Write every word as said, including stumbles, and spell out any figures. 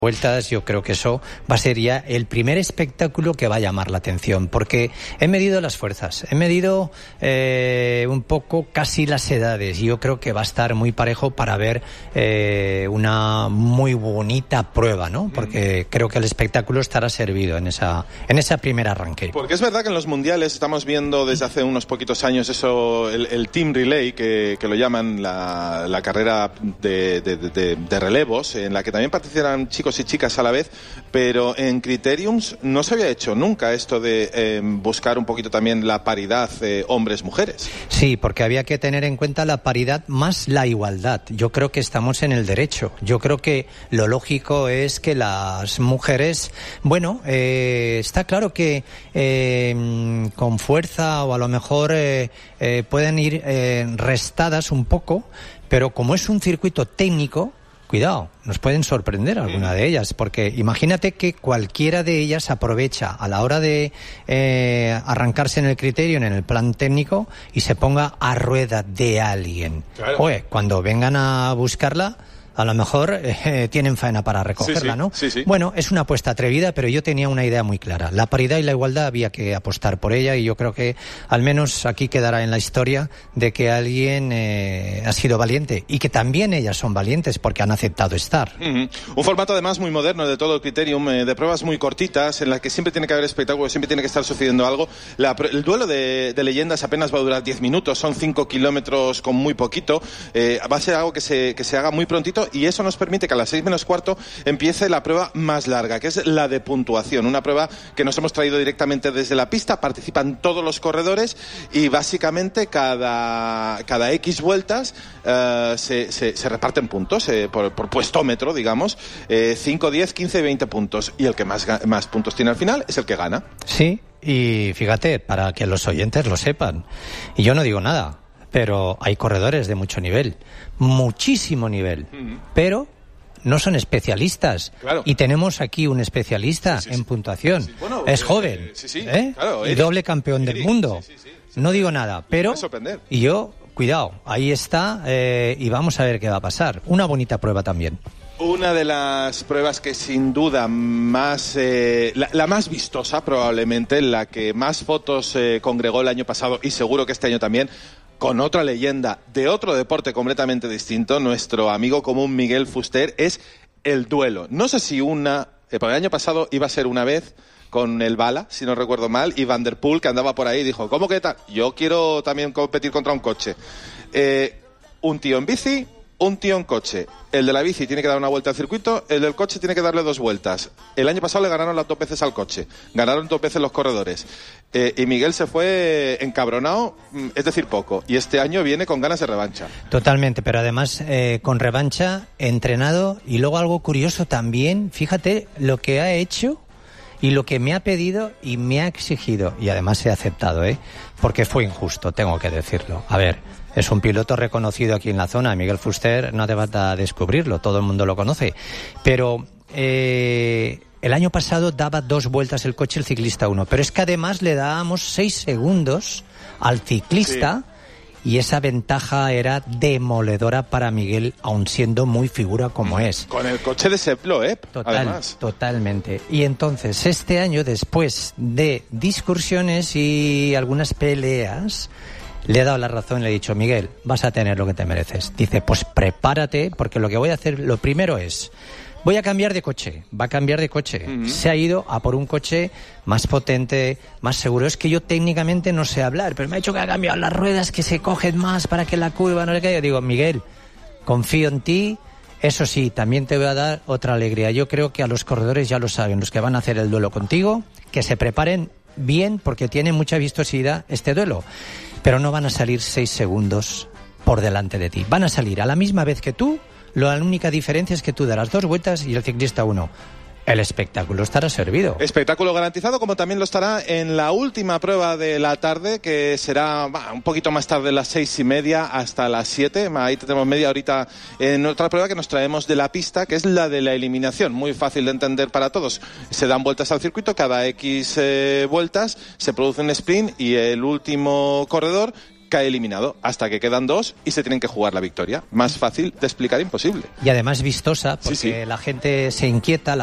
vueltas, yo creo que eso va a ser ya el primer espectáculo que va a llamar la atención, porque he medido las fuerzas, he medido eh, un poco casi las edades, y yo creo que va a estar muy parejo para ver eh, una muy bonita prueba, ¿no? Porque creo que el espectáculo estará servido en esa en ese primer arranque. Porque es verdad que en los mundiales estamos viendo desde hace unos poquitos años eso, el, el team relay, que, que lo llaman la, la carrera de, de, de, de relevos, en la que también participan chicos y chicas a la vez, pero en Criteriums no se había hecho nunca esto de eh, buscar un poquito también la paridad eh, hombres-mujeres. Sí, porque había que tener en cuenta la paridad más la igualdad. Yo creo que estamos en el derecho. Yo creo que lo lógico es que las mujeres, bueno, eh, está claro que eh, con fuerza o a lo mejor eh, eh, pueden ir eh, restadas un poco, pero como es un circuito técnico, cuidado, nos pueden sorprender alguna de ellas, porque imagínate que cualquiera de ellas aprovecha a la hora de eh, arrancarse en el criterio, en el plan técnico, y se ponga a rueda de alguien. Claro. Oye, cuando vengan a buscarla, a lo mejor eh, tienen faena para recogerla, sí, sí, ¿no? Sí, sí. Bueno, es una apuesta atrevida, pero yo tenía una idea muy clara. La paridad y la igualdad había que apostar por ella, y yo creo que al menos aquí quedará en la historia de que alguien eh, ha sido valiente, y que también ellas son valientes porque han aceptado estar. Uh-huh. Un formato además muy moderno de todo el Criterium, eh, de pruebas muy cortitas, en las que siempre tiene que haber espectáculo, siempre tiene que estar sucediendo algo. La, el duelo de, de leyendas apenas va a durar diez minutos, son cinco kilómetros con muy poquito. Eh, va a ser algo que se, que se haga muy prontito, y eso nos permite que a las seis menos cuarto empiece la prueba más larga, que es la de puntuación, una prueba que nos hemos traído directamente desde la pista. Participan todos los corredores, y básicamente cada, cada X vueltas uh, se, se, se reparten puntos eh, por, por puestómetro, digamos, eh, cinco, diez, quince, veinte puntos, y el que más, más puntos tiene al final es el que gana. Sí, y fíjate, para que los oyentes lo sepan, y yo no digo nada, pero hay corredores de mucho nivel, muchísimo nivel, uh-huh. pero no son especialistas. Claro. Y tenemos aquí un especialista sí, sí, en puntuación. Sí, bueno, es eh, joven, sí, sí, ¿eh? Claro, y doble campeón Eric, del mundo. Sí, sí, sí, sí, no digo nada, pero... Y yo, cuidado, ahí está, eh, y vamos a ver qué va a pasar. Una bonita prueba también. Una de las pruebas que sin duda más, eh, la, la más vistosa probablemente, la que más fotos eh, congregó el año pasado, y seguro que este año también, con otra leyenda de otro deporte completamente distinto, nuestro amigo común Miguel Fuster, es el duelo. No sé si una, eh, porque el año pasado iba a ser una vez con el Bala, si no recuerdo mal, y Van der Poel, que andaba por ahí, dijo, ¿cómo que tal? Yo quiero también competir contra un coche. Eh, un tío en bici, un tío en coche. El de la bici tiene que dar una vuelta al circuito, el del coche tiene que darle dos vueltas. El año pasado le ganaron las dos veces al coche, ganaron dos veces los corredores. Eh, y Miguel se fue encabronado, es decir, poco. Y este año viene con ganas de revancha. Totalmente, pero además eh, con revancha, entrenado, y luego algo curioso también, fíjate lo que ha hecho y lo que me ha pedido y me ha exigido. Y además he aceptado, ¿eh? Porque fue injusto, tengo que decirlo. A ver, es un piloto reconocido aquí en la zona. Miguel Fuster no te va a descubrirlo, todo el mundo lo conoce. Pero eh, el año pasado daba dos vueltas el coche, el ciclista uno. Pero es que además le dábamos seis segundos al ciclista. Sí. Y esa ventaja era demoledora para Miguel, aun siendo muy figura como es. Con el coche de Sepp Loeb, Total, además. Totalmente. Y entonces, este año, después de discusiones y algunas peleas, le he dado la razón y le he dicho, Miguel, vas a tener lo que te mereces. Dice, pues prepárate, porque lo que voy a hacer, lo primero es... Voy a cambiar de coche, va a cambiar de coche. Uh-huh. Se ha ido a por un coche más potente, más seguro. Es que yo técnicamente no sé hablar, pero me ha dicho que ha cambiado las ruedas, que se cogen más para que la curva no le caiga. Digo, Miguel, confío en ti. Eso sí, también te voy a dar otra alegría. Yo creo que a los corredores ya lo saben, los que van a hacer el duelo contigo, que se preparen bien porque tiene mucha vistosidad este duelo. Pero no van a salir seis segundos por delante de ti. Van a salir a la misma vez que tú. La única diferencia es que tú darás dos vueltas y el ciclista uno. El espectáculo estará servido. Espectáculo garantizado, como también lo estará en la última prueba de la tarde, que será bah, un poquito más tarde, las seis y media hasta las siete. Ahí tenemos media horita en otra prueba que nos traemos de la pista, que es la de la eliminación. Muy fácil de entender para todos. Se dan vueltas al circuito, cada X eh, vueltas se produce un sprint, y el último corredor cae eliminado hasta que quedan dos y se tienen que jugar la victoria. Más fácil de explicar imposible. Y además vistosa, porque sí, sí. la gente se inquieta.